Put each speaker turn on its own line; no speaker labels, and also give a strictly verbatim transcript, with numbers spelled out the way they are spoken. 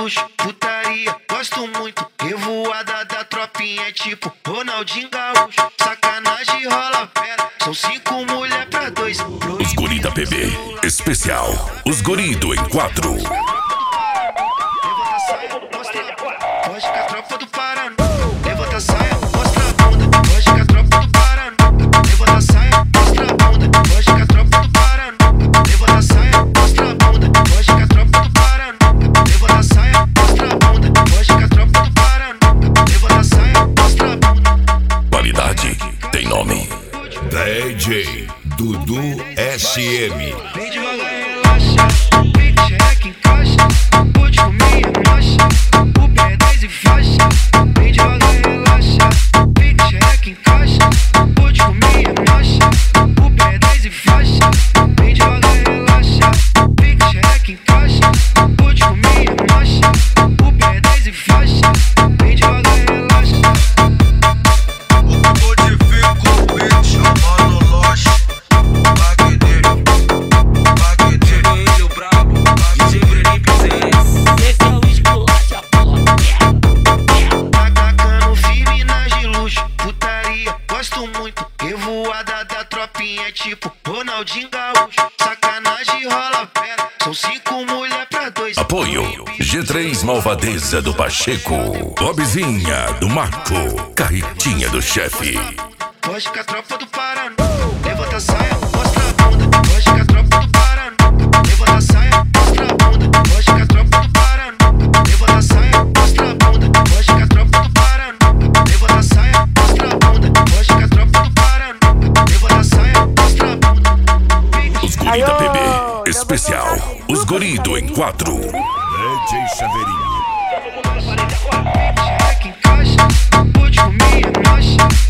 luxo, putaria, gosto muito. Revoada da tropinha, tipo Ronaldinho Gaúcho. Sacanagem rola pera, são cinco mulher pra dois.
Os guri da P B, especial, os guri do em quatro.
Levanta a saia, mostra a bunda, foge com a tropa do Paraná. Levanta a saia, mostra a bunda, foge com a tropa do Paraná. Levanta a saia, mostra a bunda, foge com a tropa do Paraná. Levanta a saia, mostra a bunda, foge com a tropa do Paraná. Levanta a saia, mostra a bunda, foge com a tropa do Paraná. Levanta a saia, mostra a bunda.
Qualidade tem nome.
D J Dudu S M.
Vem devagar, relaxa, vem que xereca encaixa. Pode comer, marcha, o pé é dez e faixa. Vem devagar, relaxa, vem que xereca encaixa. Pode comer, marcha, o pé é dez e faixa. Vem devagar, relaxa, vem que xereca encaixa. Pode comer, marcha, o pé é dez e faixa. Vem devagar, relaxa.
O codifico, bitch, chamando loja.
Revoada da tropinha, tipo Ronaldinho Gaúcho. Sacanagem rola pera, são cinco mulher pra dois.
Apoio G três Malvadeza do Pacheco, Bobzinha do Marco, Carretinha do Chefe.
Foge com a tropa do Paraná. Levanta a saia, mostra a bunda, foge com a tropa do Paraná. Levanta a saia, mostra a bunda, foge com a tropa do Paraná. Levanta a saia, mostra a bunda, foge com a tropa do Paraná. Levanta a saia, mostra a bunda, foge com a tropa do Paraná. Levanta a saia, mostra a bunda.
Os guri da P B, especial, os guri do em quatro.
D J Chaveirinho.
Xereca encaixa, pode comer, marcha.